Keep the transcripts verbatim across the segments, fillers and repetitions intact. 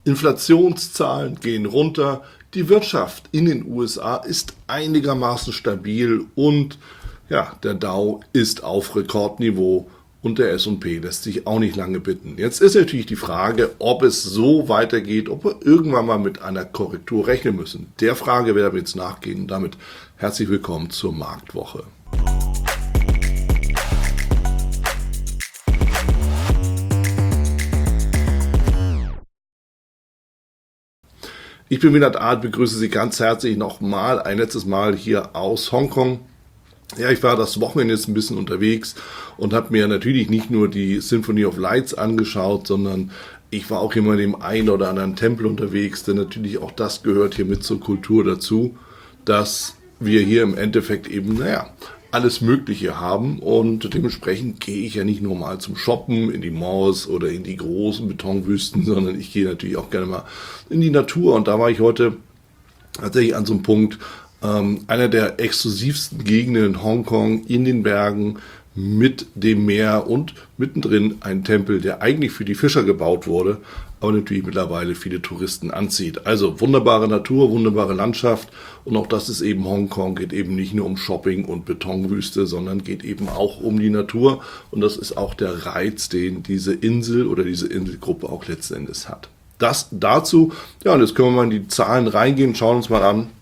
Inflationszahlen gehen runter, die Wirtschaft in den U S A ist einigermaßen stabil und ja, der Dow ist auf Rekordniveau und der S und P lässt sich auch nicht lange bitten. Jetzt ist natürlich die Frage, ob es so weitergeht, ob wir irgendwann mal mit einer Korrektur rechnen müssen. Der Frage werden wir jetzt nachgehen. Damit herzlich willkommen zur Marktwoche. Ich bin Vinod Art, begrüße Sie ganz herzlich nochmal, ein letztes Mal hier aus Hongkong. Ja, ich war das Wochenende jetzt ein bisschen unterwegs und habe mir natürlich nicht nur die Symphony of Lights angeschaut, sondern ich war auch immer in dem einen oder anderen Tempel unterwegs, denn natürlich auch das gehört hier mit zur Kultur dazu, dass wir hier im Endeffekt eben, naja, alles Mögliche haben und dementsprechend gehe ich ja nicht nur mal zum Shoppen in die Malls oder in die großen Betonwüsten, sondern ich gehe natürlich auch gerne mal in die Natur und da war ich heute tatsächlich an so einem Punkt, ähm, einer der exklusivsten Gegenden in Hongkong, in den Bergen, mit dem Meer und mittendrin ein Tempel, der eigentlich für die Fischer gebaut wurde, aber natürlich mittlerweile viele Touristen anzieht. Also wunderbare Natur, wunderbare Landschaft und auch das ist eben Hongkong, geht eben nicht nur um Shopping und Betonwüste, sondern geht eben auch um die Natur und das ist auch der Reiz, den diese Insel oder diese Inselgruppe auch letzten Endes hat. Das dazu, ja, und jetzt können wir mal in die Zahlen reingehen, schauen uns mal an,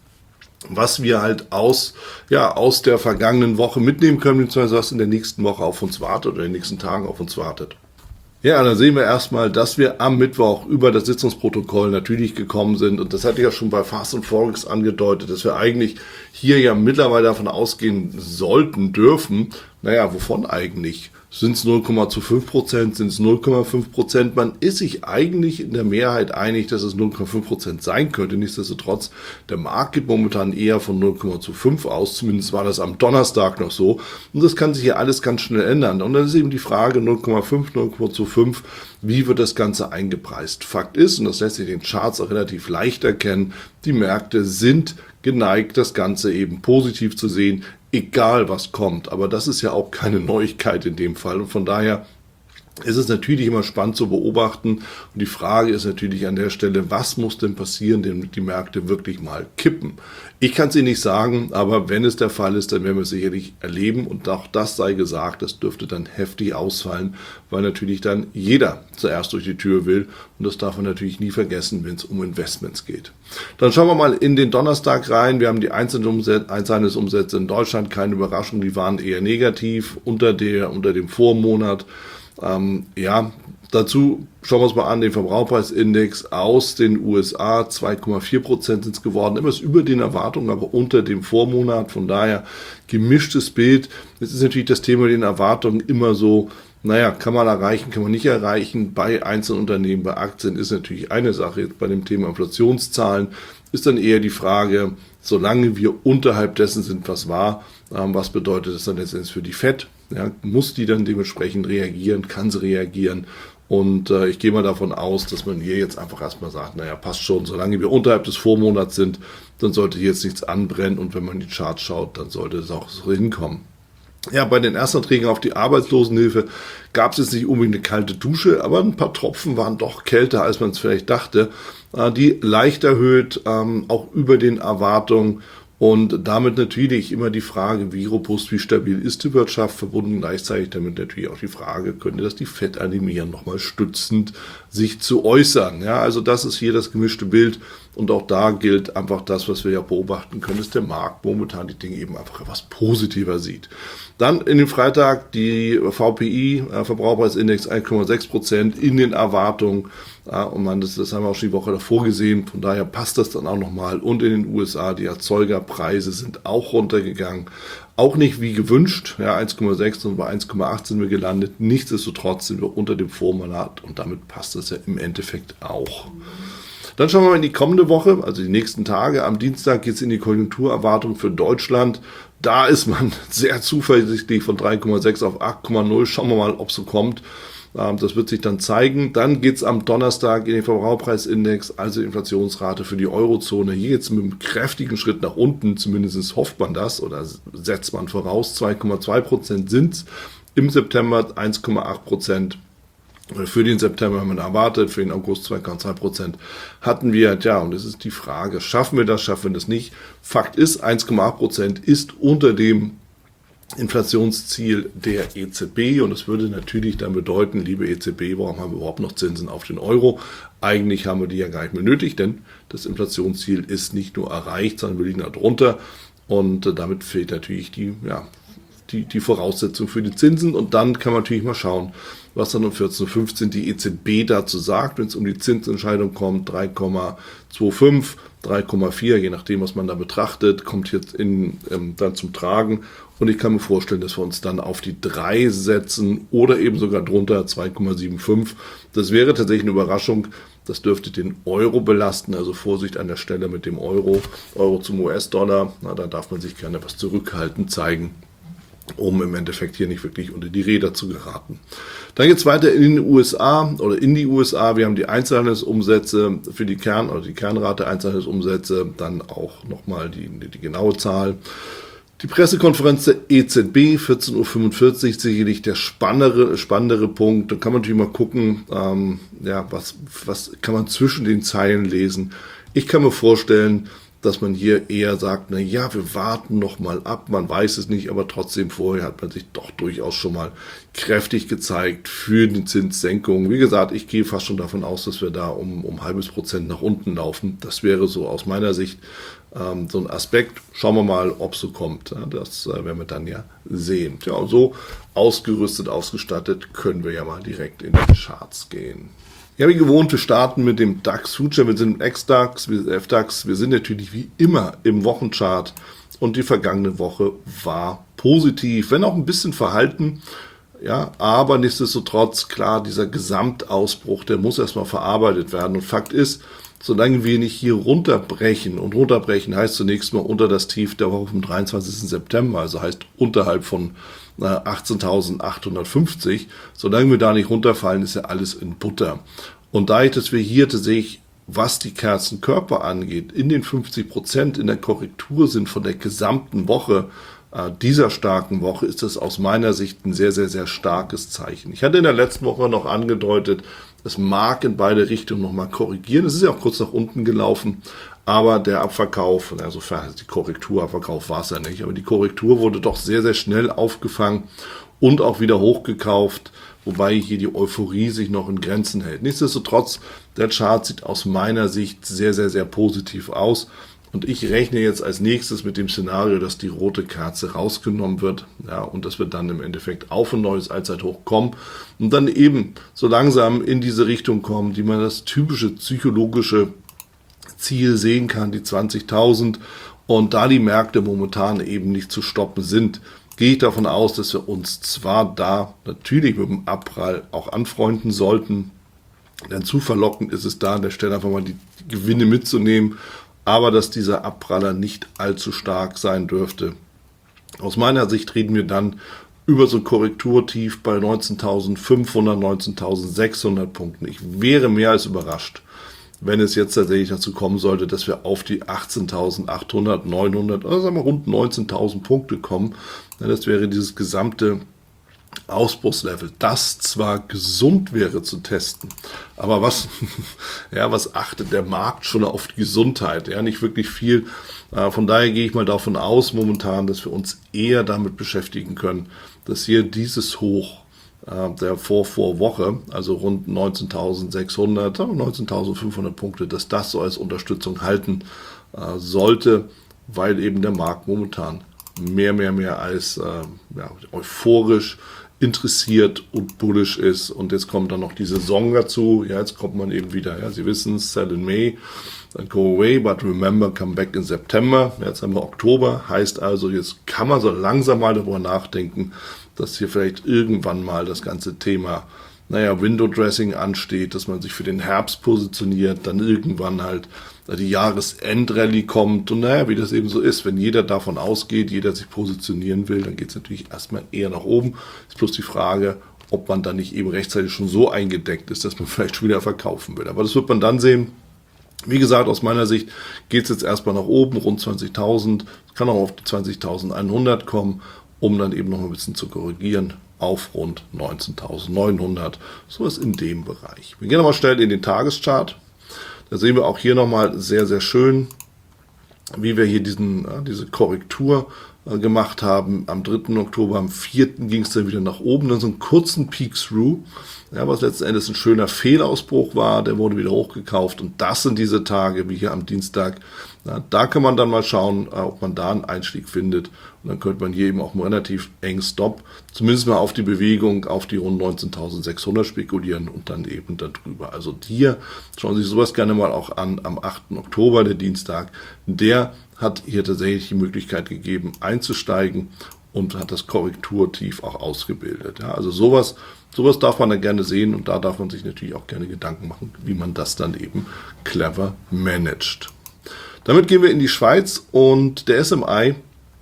was wir halt aus, ja, aus der vergangenen Woche mitnehmen können, beziehungsweise was in der nächsten Woche auf uns wartet oder in den nächsten Tagen auf uns wartet. Ja, dann sehen wir erstmal, dass wir am Mittwoch über das Sitzungsprotokoll natürlich gekommen sind und das hatte ich ja schon bei Fast and Forex angedeutet, dass wir eigentlich hier ja mittlerweile davon ausgehen sollten, dürfen, naja, wovon eigentlich? Sind es null Komma fünf Prozent, sind es null Komma fünf Prozent? Man ist sich eigentlich in der Mehrheit einig, dass es null Komma fünf Prozent sein könnte. Nichtsdestotrotz, der Markt geht momentan eher von null Komma fünf aus. Zumindest war das am Donnerstag noch so. Und das kann sich hier alles ganz schnell ändern. Und dann ist eben die Frage null Komma fünf, null Komma fünf, wie wird das Ganze eingepreist? Fakt ist, und das lässt sich in den Charts auch relativ leicht erkennen, die Märkte sind geneigt, das Ganze eben positiv zu sehen, egal was kommt. Aber das ist ja auch keine Neuigkeit in dem Fall. Und von daher ist es natürlich immer spannend zu beobachten. Und die Frage ist natürlich an der Stelle, was muss denn passieren, damit die Märkte wirklich mal kippen? Ich kann es Ihnen nicht sagen, aber wenn es der Fall ist, dann werden wir es sicherlich erleben. Und auch das sei gesagt, das dürfte dann heftig ausfallen, weil natürlich dann jeder zuerst durch die Tür will. Und das darf man natürlich nie vergessen, wenn es um Investments geht. Dann schauen wir mal in den Donnerstag rein. Wir haben die Einzelhandelsumsätze in Deutschland, keine Überraschung, die waren eher negativ unter, der, unter dem Vormonat. Ähm, ja, dazu schauen wir uns mal an, den Verbraucherpreisindex aus den U S A, zwei Komma vier Prozent sind es geworden, etwas über den Erwartungen, aber unter dem Vormonat, von daher gemischtes Bild. Jetzt ist natürlich das Thema den Erwartungen immer so, naja, kann man erreichen, kann man nicht erreichen. Bei Einzelunternehmen, bei Aktien ist natürlich eine Sache. Jetzt bei dem Thema Inflationszahlen ist dann eher die Frage, solange wir unterhalb dessen sind, was war, ähm, was bedeutet das dann letztendlich für die Fed? Ja, muss die dann dementsprechend reagieren, kann sie reagieren? Und äh, ich gehe mal davon aus, dass man hier jetzt einfach erstmal sagt, naja, passt schon, solange wir unterhalb des Vormonats sind, dann sollte hier jetzt nichts anbrennen und wenn man in die Charts schaut, dann sollte es auch so hinkommen. Ja, bei den Erstanträgen auf die Arbeitslosenhilfe gab es jetzt nicht unbedingt eine kalte Dusche, aber ein paar Tropfen waren doch kälter, als man es vielleicht dachte. Äh, die leicht erhöht, ähm, auch über den Erwartungen. Und damit natürlich immer die Frage, wie robust, wie stabil ist die Wirtschaft, verbunden gleichzeitig damit natürlich auch die Frage, könnte das die Fed animieren, nochmal stützend sich zu äußern. Ja, also das ist hier das gemischte Bild und auch da gilt einfach das, was wir ja beobachten können, dass der Markt momentan die Dinge eben einfach etwas positiver sieht. Dann in den Freitag die V P I, äh, Verbraucherpreisindex eins Komma sechs Prozent in den Erwartungen. Ja, und man, das, das haben wir auch schon die Woche davor gesehen, von daher passt das dann auch nochmal. Und in den U S A, die Erzeugerpreise sind auch runtergegangen. Auch nicht wie gewünscht, ja, eins Komma sechs und bei eins Komma acht sind wir gelandet. Nichtsdestotrotz sind wir unter dem Vormonat und damit passt das ja im Endeffekt auch. Dann schauen wir mal in die kommende Woche, also die nächsten Tage. Am Dienstag geht es in die Konjunkturerwartung für Deutschland. Da ist man sehr zuversichtlich von drei Komma sechs auf acht Komma null. Schauen wir mal, ob es so kommt. Das wird sich dann zeigen. Dann geht es am Donnerstag in den Verbraucherpreisindex, also Inflationsrate für die Eurozone. Hier geht es mit einem kräftigen Schritt nach unten, zumindest hofft man das oder setzt man voraus. zwei Komma zwei Prozent sind es im September, eins Komma acht Prozent Für den September haben wir erwartet, für den August zwei Komma zwei Prozent hatten wir. Ja, und es ist die Frage, schaffen wir das, schaffen wir das nicht? Fakt ist, eins Komma acht Prozent ist unter dem Inflationsziel der E Z B und das würde natürlich dann bedeuten, liebe E Z B, warum haben wir überhaupt noch Zinsen auf den Euro? Eigentlich haben wir die ja gar nicht mehr nötig, denn das Inflationsziel ist nicht nur erreicht, sondern wir liegen da drunter und damit fehlt natürlich die, ja, die, die Voraussetzung für die Zinsen und dann kann man natürlich mal schauen, was dann um vierzehn Uhr fünfzehn die E Z B dazu sagt, wenn es um die Zinsentscheidung kommt, drei Komma fünfundzwanzig, drei Komma vier, je nachdem, was man da betrachtet, kommt jetzt in, ähm, dann zum Tragen. Und ich kann mir vorstellen, dass wir uns dann auf die drei setzen oder eben sogar drunter zwei Komma fünfundsiebzig. Das wäre tatsächlich eine Überraschung. Das dürfte den Euro belasten. Also Vorsicht an der Stelle mit dem Euro. Euro zum U S-Dollar. Na, da darf man sich gerne was zurückhaltend zeigen, um im Endeffekt hier nicht wirklich unter die Räder zu geraten. Dann geht es weiter in den U S A oder in die U S A. Wir haben die Einzelhandelsumsätze für die Kern- oder die Kernrate Einzelhandelsumsätze, dann auch nochmal die, die genaue Zahl. Die Pressekonferenz der E Z B, vierzehn Uhr fünfundvierzig, sicherlich der spannendere, spannendere Punkt. Da kann man natürlich mal gucken, ähm, ja, was, was kann man zwischen den Zeilen lesen. Ich kann mir vorstellen, dass man hier eher sagt, na ja, wir warten noch mal ab, man weiß es nicht, aber trotzdem vorher hat man sich doch durchaus schon mal kräftig gezeigt für die Zinssenkung. Wie gesagt, ich gehe fast schon davon aus, dass wir da um, um ein halbes Prozent nach unten laufen. Das wäre so aus meiner Sicht ähm, so ein Aspekt. Schauen wir mal, ob es so kommt. Ja, das äh, werden wir dann ja sehen. Ja, und so ausgerüstet, ausgestattet können wir ja mal direkt in die Charts gehen. Ja, wie gewohnt, wir starten mit dem DAX Future, wir sind im X-DAX, F DAX, wir sind natürlich wie immer im Wochenchart und die vergangene Woche war positiv, wenn auch ein bisschen verhalten, ja, aber nichtsdestotrotz, klar, dieser Gesamtausbruch, der muss erstmal verarbeitet werden und Fakt ist, solange wir nicht hier runterbrechen und runterbrechen heißt zunächst mal unter das Tief der Woche vom dreiundzwanzigsten September, also heißt unterhalb von achtzehntausendachthundertfünfzig, solange wir da nicht runterfallen, ist ja alles in Butter. Und dadurch, dass wir hier tatsächlich, was die Kerzenkörper angeht, in den fünfzig Prozent in der Korrektur sind von der gesamten Woche, äh, dieser starken Woche, ist das aus meiner Sicht ein sehr, sehr, sehr starkes Zeichen. Ich hatte in der letzten Woche noch angedeutet, es mag in beide Richtungen nochmal korrigieren. Es ist ja auch kurz nach unten gelaufen, aber der Abverkauf, insofern die Korrektur, Abverkauf war es ja nicht, aber die Korrektur wurde doch sehr, sehr schnell aufgefangen und auch wieder hochgekauft, wobei hier die Euphorie sich noch in Grenzen hält. Nichtsdestotrotz, der Chart sieht aus meiner Sicht sehr, sehr, sehr positiv aus. Und ich rechne jetzt als nächstes mit dem Szenario, dass die rote Kerze rausgenommen wird, ja, und dass wir dann im Endeffekt auf ein neues Allzeithoch kommen und dann eben so langsam in diese Richtung kommen, die man das typische psychologische Ziel sehen kann, die zwanzigtausend. Und da die Märkte momentan eben nicht zu stoppen sind, gehe ich davon aus, dass wir uns zwar da natürlich mit dem Abprall auch anfreunden sollten, denn zu verlockend ist es da an der Stelle einfach mal die Gewinne mitzunehmen, aber dass dieser Abpraller nicht allzu stark sein dürfte. Aus meiner Sicht reden wir dann über so ein Korrekturtief bei neunzehntausendfünfhundert, neunzehntausendsechshundert Punkten. Ich wäre mehr als überrascht, wenn es jetzt tatsächlich dazu kommen sollte, dass wir auf die achtzehntausendachthundert, neunhundert, also sagen wir rund neunzehntausend Punkte kommen. Ja, das wäre dieses gesamte Ausbruchslevel, das zwar gesund wäre zu testen, aber was, ja, was achtet der Markt schon auf die Gesundheit? Ja, nicht wirklich viel. Von daher gehe ich mal davon aus momentan, dass wir uns eher damit beschäftigen können, dass hier dieses Hoch der Vorvorwoche, also rund neunzehntausendsechshundert, neunzehntausendfünfhundert Punkte, dass das so als Unterstützung halten sollte, weil eben der Markt momentan mehr, mehr, mehr als äh, ja, euphorisch interessiert und bullish ist. Und jetzt kommt dann noch die Saison dazu. Ja, jetzt kommt man eben wieder, ja, Sie wissen, sell in May, dann go away, but remember, come back in September. Jetzt haben wir Oktober, heißt also, jetzt kann man so langsam mal darüber nachdenken, dass hier vielleicht irgendwann mal das ganze Thema, naja, Window Dressing ansteht, dass man sich für den Herbst positioniert, dann irgendwann halt die Jahresendrallye kommt und naja, wie das eben so ist, wenn jeder davon ausgeht, jeder sich positionieren will, dann geht es natürlich erstmal eher nach oben. Ist bloß die Frage, ob man dann nicht eben rechtzeitig schon so eingedeckt ist, dass man vielleicht schon wieder verkaufen will. Aber das wird man dann sehen. Wie gesagt, aus meiner Sicht geht es jetzt erstmal nach oben, rund zwanzigtausend, kann auch auf die zwanzigtausendeinhundert kommen, um dann eben noch ein bisschen zu korrigieren. auf rund neunzehntausendneunhundert, sowas in dem Bereich. Wir gehen nochmal schnell in den Tageschart. Da sehen wir auch hier nochmal sehr, sehr schön, wie wir hier diesen, ja, diese Korrektur äh, gemacht haben. Am dritten Oktober, am vierten ging es dann wieder nach oben, dann so einen kurzen Peak-Through, ja, was letzten Endes ein schöner Fehlausbruch war, der wurde wieder hochgekauft und das sind diese Tage, wie hier am Dienstag. Ja, da kann man dann mal schauen, äh, ob man da einen Einstieg findet und dann könnte man hier eben auch einen relativ engen Stop, zumindest mal auf die Bewegung, auf die rund neunzehntausendsechshundert spekulieren und dann eben darüber. Also hier schauen Sie sich sowas gerne mal auch an, am achten Oktober, der Dienstag, der hat hier tatsächlich die Möglichkeit gegeben, einzusteigen und hat das Korrekturtief auch ausgebildet. Ja, also sowas, sowas darf man dann gerne sehen und da darf man sich natürlich auch gerne Gedanken machen, wie man das dann eben clever managt. Damit gehen wir in die Schweiz und der S M I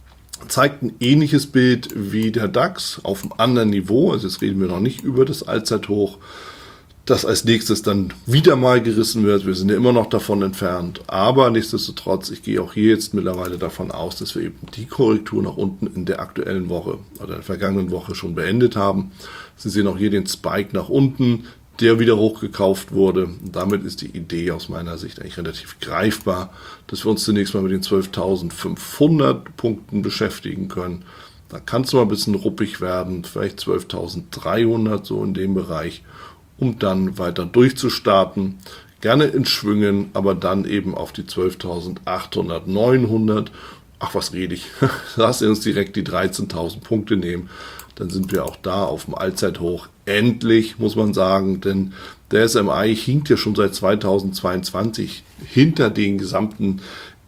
zeigt ein ähnliches Bild wie der DAX auf einem anderen Niveau. Also jetzt reden wir noch nicht über das Allzeithoch, das als nächstes dann wieder mal gerissen wird. Wir sind ja immer noch davon entfernt. Aber nichtsdestotrotz, ich gehe auch hier jetzt mittlerweile davon aus, dass wir eben die Korrektur nach unten in der aktuellen Woche oder der vergangenen Woche schon beendet haben. Sie sehen auch hier den Spike nach unten, der wieder hochgekauft wurde. Und damit ist die Idee aus meiner Sicht eigentlich relativ greifbar, dass wir uns zunächst mal mit den zwölftausendfünfhundert Punkten beschäftigen können. Da kann es mal ein bisschen ruppig werden, vielleicht zwölftausenddreihundert, so in dem Bereich, um dann weiter durchzustarten. Gerne in Schwüngen, aber dann eben auf die zwölftausendachthundert, neunhundert. Ach, was rede ich? Lass uns direkt die dreizehntausend Punkte nehmen. Dann sind wir auch da auf dem Allzeithoch. Endlich, muss man sagen, denn der S M I hinkt ja schon seit zweitausendzweiundzwanzig hinter den gesamten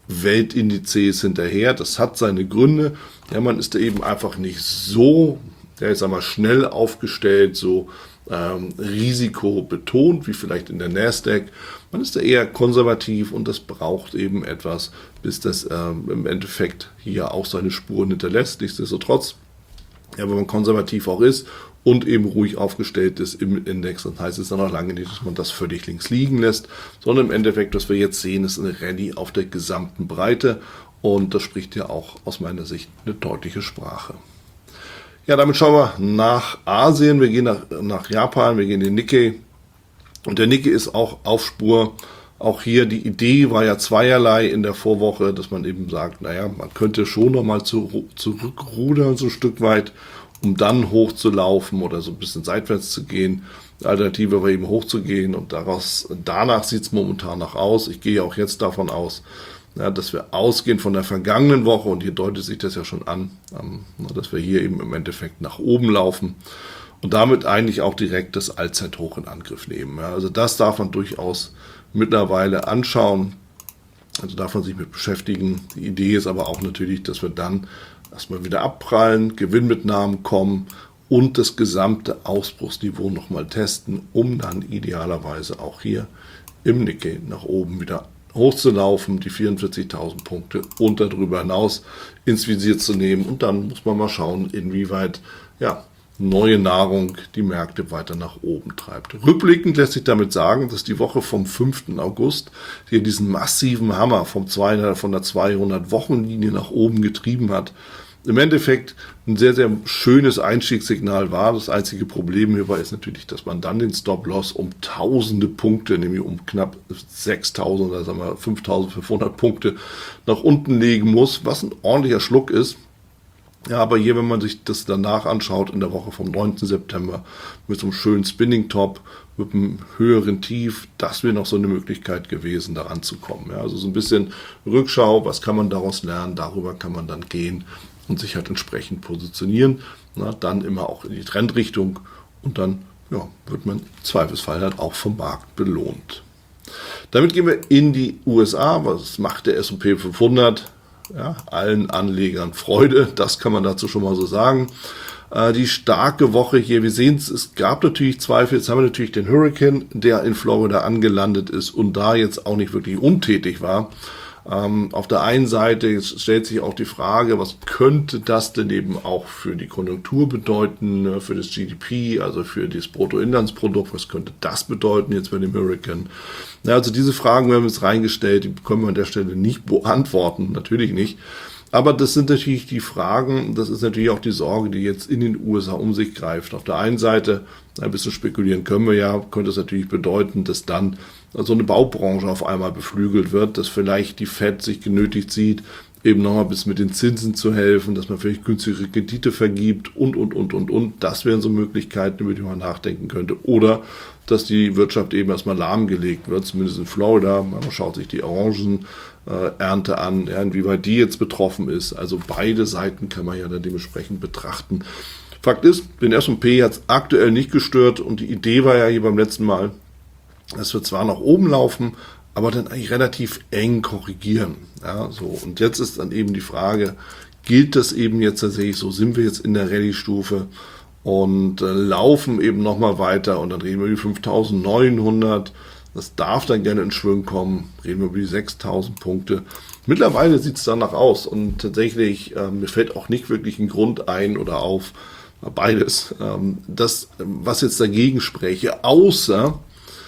Weltindizes hinterher. Das hat seine Gründe. Ja, man ist da eben einfach nicht so, der ist einmal schnell aufgestellt, so ähm, risikobetont, wie vielleicht in der Nasdaq. Man ist da eher konservativ und das braucht eben etwas, bis das ähm, im Endeffekt hier auch seine Spuren hinterlässt. Nichtsdestotrotz, ja, wenn man konservativ auch ist und eben ruhig aufgestellt ist im Index, dann heißt es dann noch lange nicht, dass man das völlig links liegen lässt, sondern im Endeffekt, was wir jetzt sehen, ist eine Rallye auf der gesamten Breite und das spricht ja auch aus meiner Sicht eine deutliche Sprache. Ja, damit schauen wir nach Asien, wir gehen nach, nach Japan, wir gehen in den Nikkei und der Nikkei ist auch auf Spur. Auch hier die Idee war ja zweierlei in der Vorwoche, dass man eben sagt, naja, man könnte schon nochmal zu, zurückrudern so ein Stück weit, um dann hochzulaufen oder so ein bisschen seitwärts zu gehen. Die Alternative war eben hochzugehen und daraus, danach sieht es momentan noch aus. Ich gehe auch jetzt davon aus, ja, dass wir ausgehen von der vergangenen Woche und hier deutet sich das ja schon an, ähm, dass wir hier eben im Endeffekt nach oben laufen und damit eigentlich auch direkt das Allzeithoch in Angriff nehmen. Ja, also das darf man durchaus mittlerweile anschauen, also darf man sich mit beschäftigen. Die Idee ist aber auch natürlich, dass wir dann erstmal wieder abprallen, Gewinnmitnahmen kommen und das gesamte Ausbruchsniveau nochmal testen, um dann idealerweise auch hier im Nikkei nach oben wieder hochzulaufen, die vierundvierzigtausend Punkte und darüber hinaus ins Visier zu nehmen und dann muss man mal schauen, inwieweit ja neue Nahrung die Märkte weiter nach oben treibt. Rückblickend lässt sich damit sagen, dass die Woche vom fünften August hier diesen massiven Hammer vom zweihundert, von der zweihundert-Wochen-Linie nach oben getrieben hat. Im Endeffekt ein sehr, sehr schönes Einstiegssignal war. Das einzige Problem hierbei ist natürlich, dass man dann den Stop-Loss um tausende Punkte, nämlich um knapp sechstausend oder sagen wir fünftausendfünfhundert Punkte nach unten legen muss, was ein ordentlicher Schluck ist. Ja, aber hier, wenn man sich das danach anschaut, in der Woche vom neunten September, mit so einem schönen Spinning-Top, mit einem höheren Tief, das wäre noch so eine Möglichkeit gewesen, daran zu kommen. Ja, also so ein bisschen Rückschau, was kann man daraus lernen, darüber kann man dann gehen und sich halt entsprechend positionieren. Na, dann immer auch in die Trendrichtung und dann ja, wird man im Zweifelsfall halt auch vom Markt belohnt. Damit gehen wir in die U S A. Was macht der S und P fünfhundert? Ja, allen Anlegern Freude, das kann man dazu schon mal so sagen. Äh, die starke Woche hier, wir sehen es, es gab natürlich Zweifel, jetzt haben wir natürlich den Hurricane, der in Florida angelandet ist und da jetzt auch nicht wirklich untätig war. Ähm, auf der einen Seite stellt sich auch die Frage, was könnte das denn eben auch für die Konjunktur bedeuten, für das G D P, also für das Bruttoinlandsprodukt, was könnte das bedeuten jetzt bei dem Hurricane? Ja, also diese Fragen werden wir uns reingestellt, die können wir an der Stelle nicht beantworten, natürlich nicht. Aber das sind natürlich die Fragen, das ist natürlich auch die Sorge, die jetzt in den U S A um sich greift. Auf der einen Seite, ein bisschen spekulieren können wir ja, könnte es natürlich bedeuten, dass dann so eine Baubranche auf einmal beflügelt wird, dass vielleicht die Fed sich genötigt sieht, eben nochmal bis mit den Zinsen zu helfen, dass man vielleicht günstigere Kredite vergibt und, und, und, und, und. Das wären so Möglichkeiten, über die man nachdenken könnte. Oder dass die Wirtschaft eben erstmal lahmgelegt wird, zumindest in Florida. Man schaut sich die Orangenernte an, ja, inwieweit die jetzt betroffen ist. Also beide Seiten kann man ja dann dementsprechend betrachten. Fakt ist, den S und P hat es aktuell nicht gestört und die Idee war ja hier beim letzten Mal, dass wir zwar nach oben laufen, aber dann eigentlich relativ eng korrigieren. Ja, so. Und jetzt ist dann eben die Frage, gilt das eben jetzt tatsächlich so, sind wir jetzt in der Rallye-Stufe und äh, laufen eben nochmal weiter und dann reden wir über die fünftausendneunhundert, das darf dann gerne in Schwung kommen, reden wir über die sechstausend Punkte. Mittlerweile sieht es danach aus und tatsächlich, äh, mir fällt auch nicht wirklich ein Grund ein oder auf, beides, ähm, das, was jetzt dagegen spräche, außer,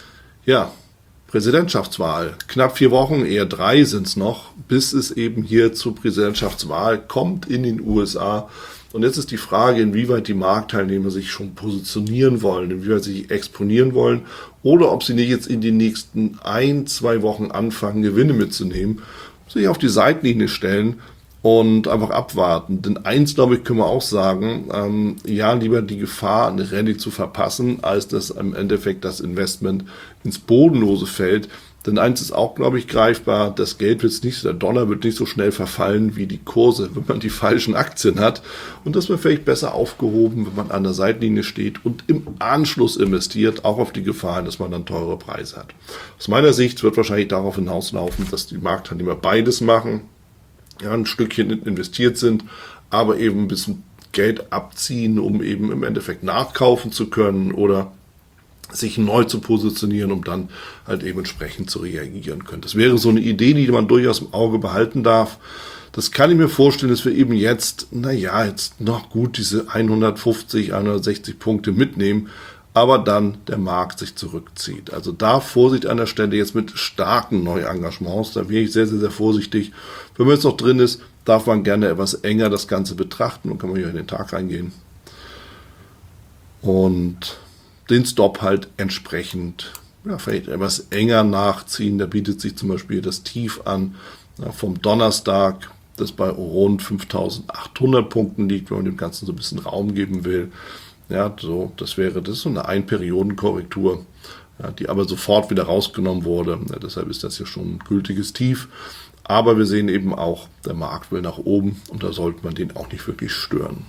ja, Präsidentschaftswahl. Knapp vier Wochen, eher drei sind es noch, bis es eben hier zur Präsidentschaftswahl kommt in den U S A. Und jetzt ist die Frage, inwieweit die Marktteilnehmer sich schon positionieren wollen, inwieweit sie sich exponieren wollen oder ob sie nicht jetzt in den nächsten ein, zwei Wochen anfangen, Gewinne mitzunehmen, sich auf die Seitenlinie stellen und einfach abwarten. Denn eins, glaube ich, können wir auch sagen, ähm, ja, lieber die Gefahr, eine Rallye zu verpassen, als dass im Endeffekt das Investment ins Bodenlose fällt. Denn eins ist auch, glaube ich, greifbar, das Geld wird nicht, der Dollar wird nicht so schnell verfallen wie die Kurse, wenn man die falschen Aktien hat. Und das wäre vielleicht besser aufgehoben, wenn man an der Seitenlinie steht und im Anschluss investiert, auch auf die Gefahr, dass man dann teure Preise hat. Aus meiner Sicht wird wahrscheinlich darauf hinauslaufen, dass die Marktteilnehmer beides machen, ja, ein Stückchen investiert sind, aber eben ein bisschen Geld abziehen, um eben im Endeffekt nachkaufen zu können oder sich neu zu positionieren, um dann halt eben entsprechend zu reagieren können. Das wäre so eine Idee, die man durchaus im Auge behalten darf. Das kann ich mir vorstellen, dass wir eben jetzt, naja, jetzt noch gut diese hundertfünfzig, hundertsechzig Punkte mitnehmen, aber dann der Markt sich zurückzieht. Also da Vorsicht an der Stelle jetzt mit starken Neuengagements, da wäre ich sehr, sehr, sehr vorsichtig. Wenn man jetzt noch drin ist, darf man gerne etwas enger das Ganze betrachten und kann man hier in den Tag reingehen. Und den Stop halt entsprechend, ja, vielleicht etwas enger nachziehen. Da bietet sich zum Beispiel das Tief an, ja, vom Donnerstag, das bei rund fünftausendachthundert Punkten liegt, wenn man dem Ganzen so ein bisschen Raum geben will. Ja, so, das wäre das so eine Einperiodenkorrektur, ja, die aber sofort wieder rausgenommen wurde. Ja, deshalb ist das ja schon ein gültiges Tief. Aber wir sehen eben auch, der Markt will nach oben und da sollte man den auch nicht wirklich stören.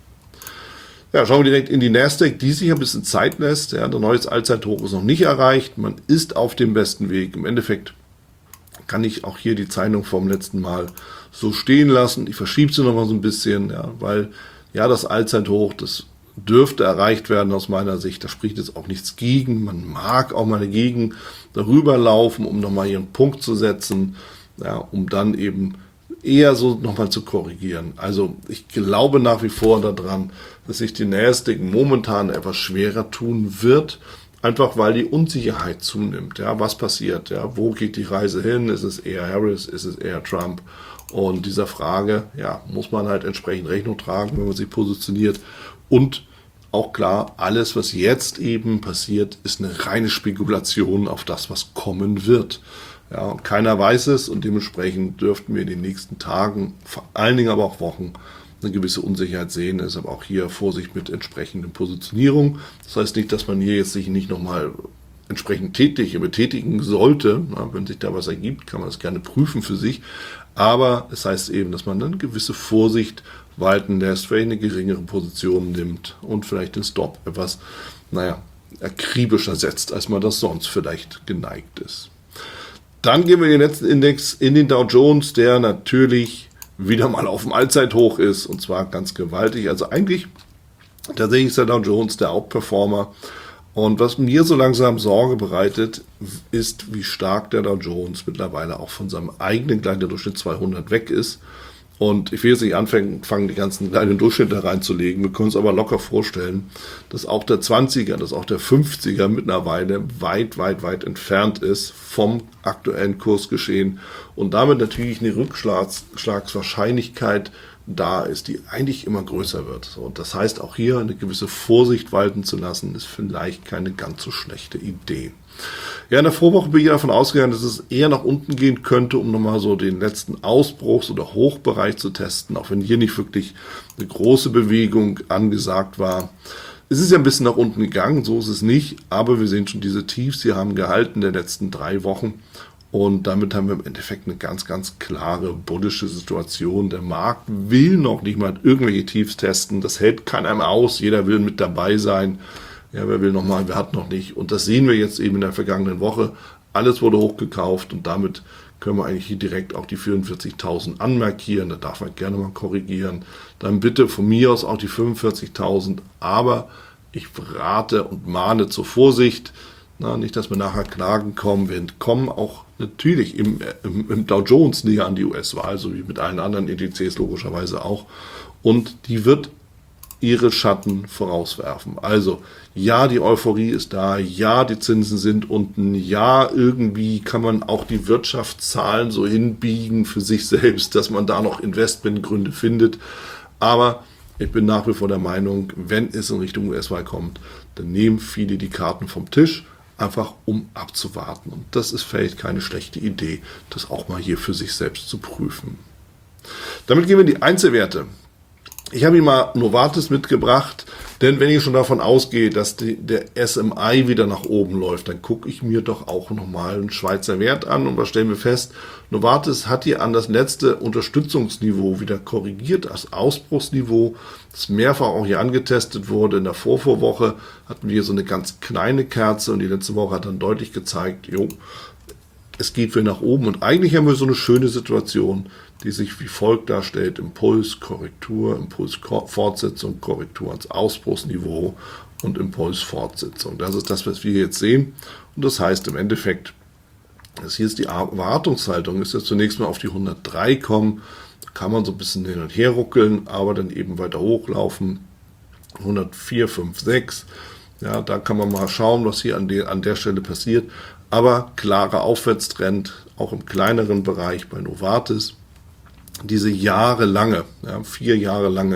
Ja, schauen wir direkt in die Nasdaq, die sich ein bisschen Zeit lässt. Ja, der neues Allzeithoch ist noch nicht erreicht. Man ist auf dem besten Weg. Im Endeffekt kann ich auch hier die Zeichnung vom letzten Mal so stehen lassen. Ich verschiebe sie noch mal so ein bisschen, ja, weil ja das Allzeithoch, das dürfte erreicht werden aus meiner Sicht. Da spricht jetzt auch nichts gegen. Man mag auch mal dagegen darüber laufen, um nochmal hier einen Punkt zu setzen, ja, um dann eben eher so nochmal zu korrigieren. Also ich glaube nach wie vor daran, dass sich die Nasdaq momentan etwas schwerer tun wird, einfach weil die Unsicherheit zunimmt. Ja, was passiert? Ja, wo geht die Reise hin? Ist es eher Harris? Ist es eher Trump? Und dieser Frage, ja, muss man halt entsprechend Rechnung tragen, wenn man sich positioniert. Und auch klar, alles, was jetzt eben passiert, ist eine reine Spekulation auf das, was kommen wird. Ja, und keiner weiß es und dementsprechend dürften wir in den nächsten Tagen, vor allen Dingen aber auch Wochen, eine gewisse Unsicherheit sehen. Deshalb auch hier Vorsicht mit entsprechenden Positionierung. Das heißt nicht, dass man hier jetzt sich nicht nochmal entsprechend tätig betätigen sollte. Ja, wenn sich da was ergibt, kann man das gerne prüfen für sich. Aber es heißt eben, dass man dann gewisse Vorsicht walten lässt, vielleicht eine geringere Position nimmt und vielleicht den Stop etwas, naja, akribischer setzt, als man das sonst vielleicht geneigt ist. Dann gehen wir in den letzten Index, in den Dow Jones, der natürlich wieder mal auf dem Allzeithoch ist und zwar ganz gewaltig. Also eigentlich tatsächlich ist der Dow Jones der Outperformer. Und was mir so langsam Sorge bereitet, ist, wie stark der Dow Jones mittlerweile auch von seinem eigenen Durchschnitt zweihundert weg ist. Und ich will jetzt nicht anfangen, die ganzen kleinen Durchschnitte reinzulegen. Wir können uns aber locker vorstellen, dass auch der zwanziger, dass auch der fünfziger mittlerweile weit, weit, weit entfernt ist vom aktuellen Kursgeschehen und damit natürlich eine Rückschlagswahrscheinlichkeit da ist, die eigentlich immer größer wird. Und das heißt, auch hier eine gewisse Vorsicht walten zu lassen, ist vielleicht keine ganz so schlechte Idee. Ja, in der Vorwoche bin ich davon ausgegangen, dass es eher nach unten gehen könnte, um nochmal so den letzten Ausbruchs- oder Hochbereich zu testen, auch wenn hier nicht wirklich eine große Bewegung angesagt war. Es ist ja ein bisschen nach unten gegangen, so ist es nicht, aber wir sehen schon diese Tiefs, die haben gehalten in den letzten drei Wochen und damit haben wir im Endeffekt eine ganz, ganz klare bullische Situation. Der Markt will noch nicht mal irgendwelche Tiefs testen, das hält keiner mehr aus, jeder will mit dabei sein. Ja, wer will noch mal, wer hat noch nicht. Und das sehen wir jetzt eben in der vergangenen Woche. Alles wurde hochgekauft und damit können wir eigentlich hier direkt auch die vierundvierzigtausend anmarkieren. Da darf man gerne mal korrigieren. Dann bitte von mir aus auch die fünfundvierzigtausend. Aber ich rate und mahne zur Vorsicht. Na, nicht, dass wir nachher Klagen kommen. Wir kommen auch natürlich im, im, im Dow Jones näher an die U S-Wahl, so wie mit allen anderen Indizes logischerweise auch. Und die wird ihre Schatten vorauswerfen. Also, ja, die Euphorie ist da, ja, die Zinsen sind unten, ja, irgendwie kann man auch die Wirtschaftszahlen so hinbiegen für sich selbst, dass man da noch Investmentgründe findet. Aber ich bin nach wie vor der Meinung, wenn es in Richtung U S-Wahl kommt, dann nehmen viele die Karten vom Tisch, einfach um abzuwarten. Und das ist vielleicht keine schlechte Idee, das auch mal hier für sich selbst zu prüfen. Damit gehen wir in die Einzelwerte. Ich habe Ihnen mal Novartis mitgebracht, denn wenn ich schon davon ausgehe, dass die, der S M I wieder nach oben läuft, dann gucke ich mir doch auch nochmal einen Schweizer Wert an und was stellen wir fest? Novartis hat hier an das letzte Unterstützungsniveau wieder korrigiert, das Ausbruchsniveau, das mehrfach auch hier angetestet wurde. In der Vorvorwoche hatten wir so eine ganz kleine Kerze und die letzte Woche hat dann deutlich gezeigt, jo, es geht wieder nach oben und eigentlich haben wir so eine schöne Situation, die sich wie folgt darstellt: Impuls, Korrektur, Impuls, Fortsetzung, Korrektur ans Ausbruchsniveau und Impuls, Fortsetzung. Das ist das, was wir jetzt sehen. Und das heißt im Endeffekt, dass hier ist die Erwartungshaltung, ist jetzt zunächst mal auf die hundertdrei kommen. Da kann man so ein bisschen hin und her ruckeln, aber dann eben weiter hochlaufen. hundertvier, fünf, sechs. Ja, da kann man mal schauen, was hier an der, an der Stelle passiert. Aber klarer Aufwärtstrend, auch im kleineren Bereich bei Novartis. Diese jahrelange, ja, vier Jahre lange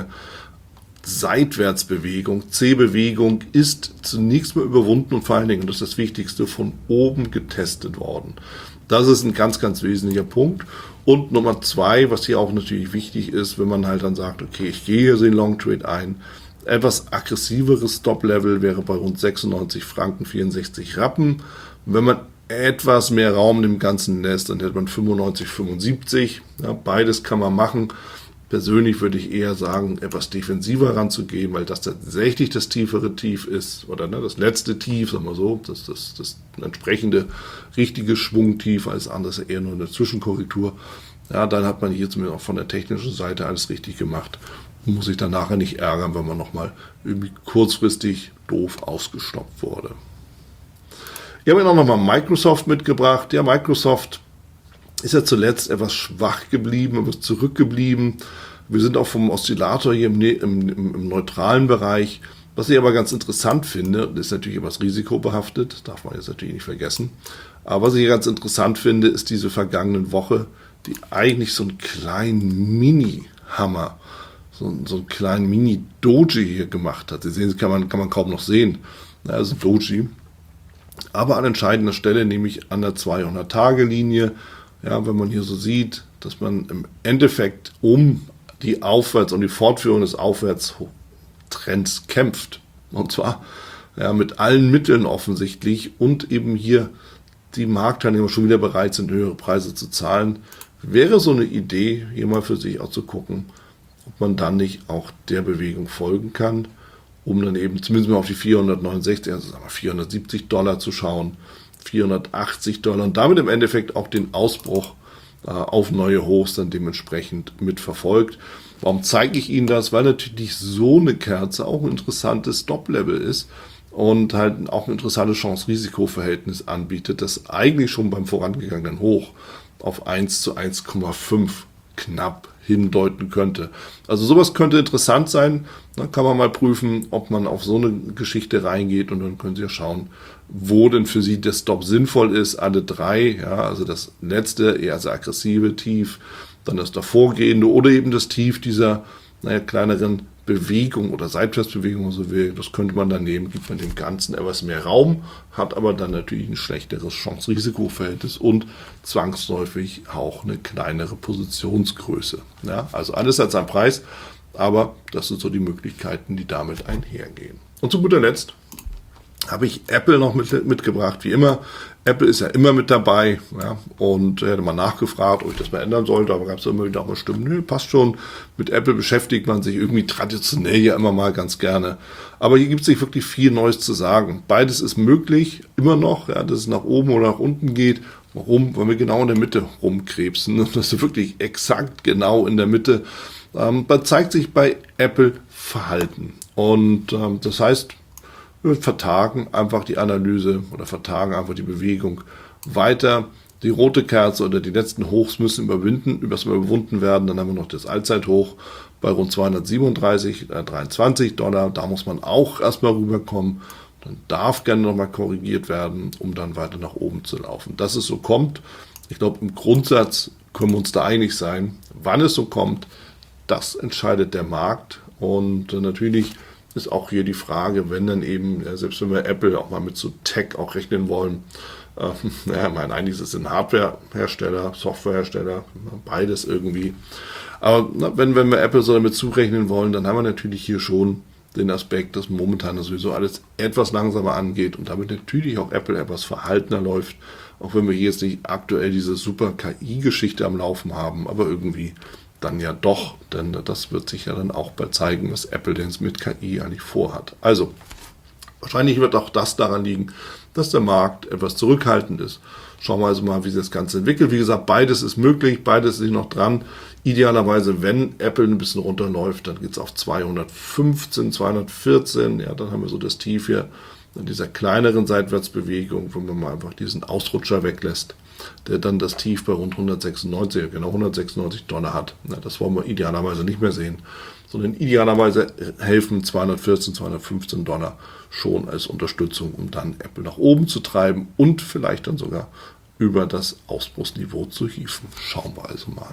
Seitwärtsbewegung, C-Bewegung ist zunächst mal überwunden und vor allen Dingen, und das ist das Wichtigste, von oben getestet worden. Das ist ein ganz, ganz wesentlicher Punkt. Und Nummer zwei, was hier auch natürlich wichtig ist, wenn man halt dann sagt, okay, ich gehe hier so in Long Trade ein, etwas aggressiveres Stop-Level wäre bei rund sechsundneunzig Franken vierundsechzig Rappen. Wenn man etwas mehr Raum im Ganzen lässt, dann hätte man fünfundneunzig, fünfundsiebzig. Ja, beides kann man machen. Persönlich würde ich eher sagen, etwas defensiver ranzugehen, weil das tatsächlich das tiefere Tief ist, oder ne, das letzte Tief, sagen wir so, das, das, das entsprechende richtige Schwungtief, alles andere ist eher nur eine Zwischenkorrektur. Ja, dann hat man hier zumindest auch von der technischen Seite alles richtig gemacht und muss sich dann nachher nicht ärgern, wenn man nochmal irgendwie kurzfristig doof ausgestoppt wurde. Ich habe Ihnen auch nochmal Microsoft mitgebracht. Ja, Microsoft ist ja zuletzt etwas schwach geblieben, etwas zurückgeblieben. Wir sind auch vom Oszillator hier im, im, im neutralen Bereich. Was ich aber ganz interessant finde, ist natürlich etwas risikobehaftet, darf man jetzt natürlich nicht vergessen. Aber was ich ganz interessant finde, ist diese vergangene Woche, die eigentlich so einen kleinen Mini-Hammer, so, so einen kleinen Mini-Doji hier gemacht hat. Sie sehen, das kann man, kann man kaum noch sehen. Das ist ein Doji. Aber an entscheidender Stelle, nämlich an der zweihundert-Tage-Linie, ja, wenn man hier so sieht, dass man im Endeffekt um die Aufwärts, um die Fortführung des Aufwärtstrends kämpft. Und zwar ja, mit allen Mitteln offensichtlich und eben hier die Marktteilnehmer schon wieder bereit sind, höhere Preise zu zahlen, wäre so eine Idee, hier mal für sich auch zu gucken, ob man dann nicht auch der Bewegung folgen kann, um dann eben zumindest mal auf die vierhundertneunundsechzig, also sagen wir vierhundertsiebzig Dollar zu schauen, vierhundertachtzig Dollar und damit im Endeffekt auch den Ausbruch äh, auf neue Hochs dann dementsprechend mitverfolgt. Warum zeige ich Ihnen das? Weil natürlich so eine Kerze auch ein interessantes Stop-Level ist und halt auch ein interessantes Chance-Risiko-Verhältnis anbietet, das eigentlich schon beim vorangegangenen Hoch auf eins zu eins Komma fünf knapp hindeuten könnte. Also sowas könnte interessant sein. Dann kann man mal prüfen, ob man auf so eine Geschichte reingeht und dann können Sie ja schauen, wo denn für Sie der Stop sinnvoll ist. Alle drei, ja, also das letzte, eher sehr aggressive Tief, dann das davorgehende oder eben das Tief dieser naja, kleineren Bewegung oder Seitwärtsbewegung, wenn man so will. Das könnte man dann nehmen, gibt man dem Ganzen etwas mehr Raum, hat aber dann natürlich ein schlechteres Chance-Risiko-Verhältnis und zwangsläufig auch eine kleinere Positionsgröße. Ja, also alles hat seinen Preis, aber das sind so die Möglichkeiten, die damit einhergehen. Und zu guter Letzt habe ich Apple noch mit, mitgebracht, wie immer. Apple ist ja immer mit dabei, ja, und er hätte mal nachgefragt, ob ich das mal ändern sollte, aber gab es immer wieder auch mal Stimmen, nö, passt schon, mit Apple beschäftigt man sich irgendwie traditionell ja immer mal ganz gerne. Aber hier gibt es nicht wirklich viel Neues zu sagen. Beides ist möglich, immer noch, ja, dass es nach oben oder nach unten geht. Warum? Weil wir genau in der Mitte rumkrebsen. Das ist wirklich exakt genau in der Mitte. Ähm, da zeigt sich bei Apple Verhalten. Und ähm, das heißt, wir vertagen einfach die Analyse oder vertagen einfach die Bewegung weiter. Die rote Kerze oder die letzten Hochs müssen überwinden, überwunden werden. Dann haben wir noch das Allzeithoch bei rund zweihundertsiebenunddreißig, äh, dreiundzwanzig Dollar. Da muss man auch erstmal rüberkommen. Dann darf gerne nochmal korrigiert werden, um dann weiter nach oben zu laufen. Dass es so kommt, ich glaube, im Grundsatz können wir uns da einig sein. Wann es so kommt, das entscheidet der Markt. Und äh, natürlich ist auch hier die Frage, wenn dann eben, ja, selbst wenn wir Apple auch mal mit so Tech auch rechnen wollen, äh, ja, ich meine, eigentlich ist es ein Hardwarehersteller, Softwarehersteller, beides irgendwie. Aber na, wenn, wenn wir Apple so damit zurechnen wollen, dann haben wir natürlich hier schon den Aspekt, dass momentan sowieso alles etwas langsamer angeht und damit natürlich auch Apple etwas verhaltener läuft, auch wenn wir hier jetzt nicht aktuell diese super K I-Geschichte am Laufen haben, aber irgendwie dann ja doch, denn das wird sich ja dann auch bald zeigen, was Apple denn mit K I eigentlich vorhat. Also, wahrscheinlich wird auch das daran liegen, dass der Markt etwas zurückhaltend ist. Schauen wir also mal, wie sich das Ganze entwickelt. Wie gesagt, beides ist möglich, beides ist noch dran. Idealerweise, wenn Apple ein bisschen runterläuft, dann geht es auf zweihundertfünfzehn, zweihundertvierzehn. Ja, dann haben wir so das Tief hier in dieser kleineren Seitwärtsbewegung, wo man mal einfach diesen Ausrutscher weglässt, der dann das Tief bei rund hundertsechsundneunzig, genau hundertsechsundneunzig Dollar hat. Ja, das wollen wir idealerweise nicht mehr sehen, sondern idealerweise helfen zweihundertvierzehn, zweihundertfünfzehn Dollar schon als Unterstützung, um dann Apple nach oben zu treiben und vielleicht dann sogar über das Ausbruchsniveau zu hieven. Schauen wir also mal.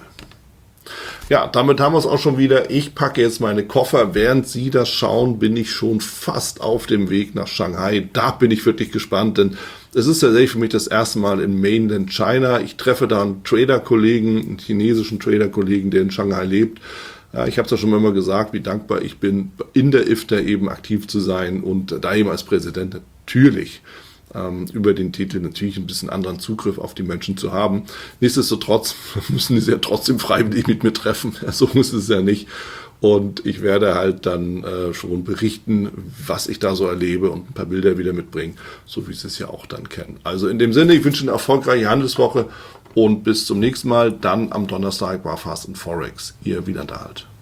Ja, damit haben wir es auch schon wieder. Ich packe jetzt meine Koffer. Während Sie das schauen, bin ich schon fast auf dem Weg nach Shanghai. Da bin ich wirklich gespannt, denn es ist tatsächlich für mich das erste Mal in Mainland China. Ich treffe da einen Trader-Kollegen, einen chinesischen Trader-Kollegen, der in Shanghai lebt. Ja, ich habe es ja schon immer gesagt, wie dankbar ich bin, in der I F T A eben aktiv zu sein und da eben als Präsident natürlich ähm, über den Titel natürlich ein bisschen anderen Zugriff auf die Menschen zu haben. Nichtsdestotrotz müssen sie ja trotzdem freiwillig mit mir treffen. Ja, so muss es ja nicht. Und ich werde halt dann äh, schon berichten, was ich da so erlebe und ein paar Bilder wieder mitbringen, so wie Sie es ja auch dann kennen. Also in dem Sinne, ich wünsche eine erfolgreiche Handelswoche und bis zum nächsten Mal. Dann am Donnerstag war Fast and Forex. Ihr Wieland Halt.